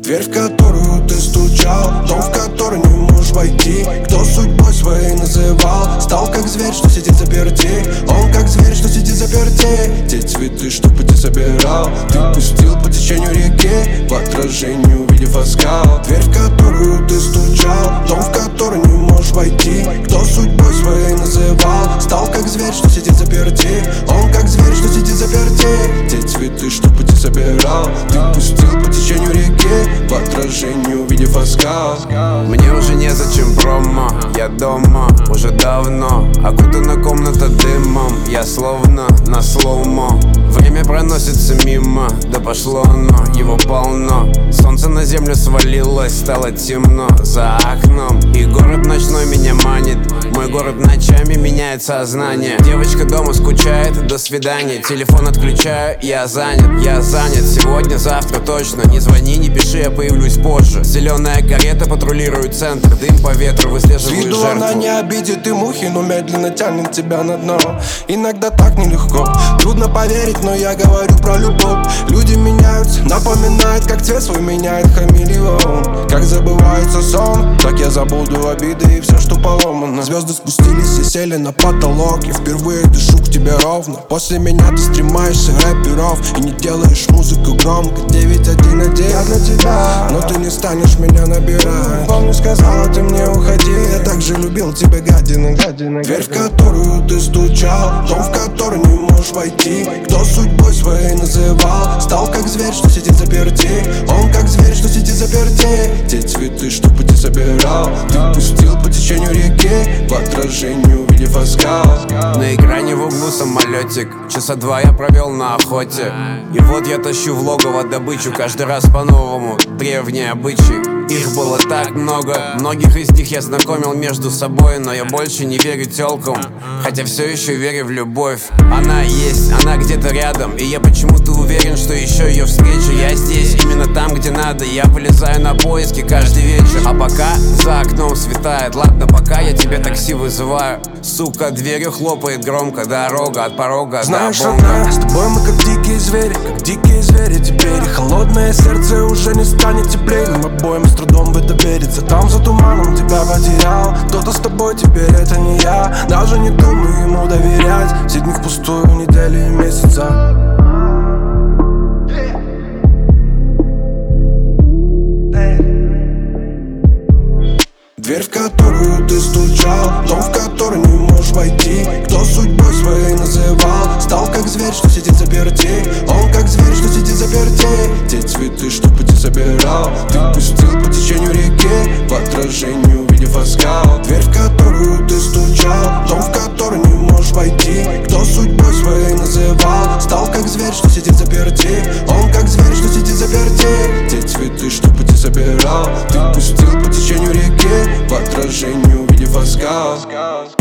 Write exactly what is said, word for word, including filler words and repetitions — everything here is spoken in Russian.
Дверь, в которую ты стучал, дом, в который не можешь войти. Кто судьбой своей называл, стал как зверь, что сидит заперти. Он как зверь, что сидит заперти. Те цветы, что пути собирал, ты пустил по течению реки, в отражении увидев оскал. Дверь, в которую ты стучал, дом, в который не можешь войти. Кто судьбой своей называл, стал как зверь, что сидит заперти. Он как зверь, что сидит заперти. Те цветы, что пути собирал, ты пустил по течению реки, в отражении увидев оскал. Мне уже незачем промо, я дома уже давно. Окутана комната дымом, я словно на слоумо. Время проносится мимо, да пошло оно, его полно. Солнце на землю свалилось, стало темно за окном. И город ночной меня манит, мой город ночами меняет сознание. Девочка дома скучает, до свидания. Телефон отключаю, я занят, я занят. Сегодня, завтра точно, не звони, не пиши, я появлюсь позже. Зеленая карета патрулирует центр, дым по ветру выслеживает жертву. С виду она не обидит и мухи, но медленно тянет тебя на дно. Иногда так нелегко, трудно поверить, но я говорю про любовь. Люди меняются, напоминает, как цвет свой меняет хамелеон. Как забывается сон, так я забуду обиды и все, что поломано. Звезды спустились и сели на потолок, я впервые дышу к тебе ровно. После меня ты стремаешься рэперов и не делаешь музыку громко. девять один один я для тебя, но ты не станешь меня набирать. Помню, сказала ты мне уходи, я так же любил тебя, гадина, гадина. Дверь, в которую ты стучал, дом, в который не можешь войти. Кто судьбой своей называл, стал как зверь, что сидит заперти. Он как зверь, что сидит заперти. Те цветы, что пути собирал, ты пустил по течению реки, в отражении увидев оскал. На экране в углу самолетик, часа два я провел на охоте. И вот я тащу в логово добычу, каждый раз по-новому, древние обычаи. Их было так много, многих из них я знакомил между собой. Но я больше не верю тёлкам, хотя все еще верю в любовь. Она есть, она где-то рядом, и я почему-то уверен, что еще ее встречу. Я здесь, именно там, где надо, я вылезаю на поиски каждый вечер. А пока за окном светает, ладно, пока я тебе такси вызываю. Сука, дверью хлопает громко, дорога от порога Знаешь, до бонга. одна, с тобой мы как дикие звери, как дикие звери теперь. И холодное сердце уже не станет теплее, нам обоим с трудом в это верится. Там за туманом тебя потерял, кто-то с тобой, теперь это не я. Даже не думаю ему доверять, все дни впустую, недели и месяца. Дверь, в которую ты стучал, дом, в который не можешь войти. Кто судьбой своей называл, стал как зверь, что сидит заперти. Он как зверь, что сидит заперти. Те цветы, что пути собирал, ты пустил по течению реки, в отражении увидев оскал. Дверь, в которую ты стучал, дом, в который не можешь войти. Кто судьбой своей называл, стал как зверь, что сидит заперти. Он как зверь, что сидит заперти. Те цветы, что пути собирал, ты пустил по течению реки, в отражении увидев оскал.